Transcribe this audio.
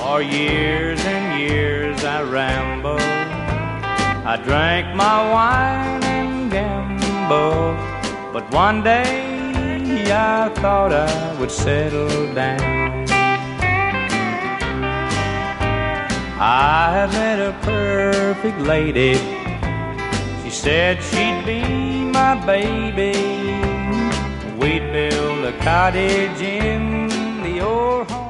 For years and years I rambled, I drank my wine and gambled, but one day I thought I would settle down. I have met a perfect lady. She said she'd be my baby. We'd build a cottage in the old home.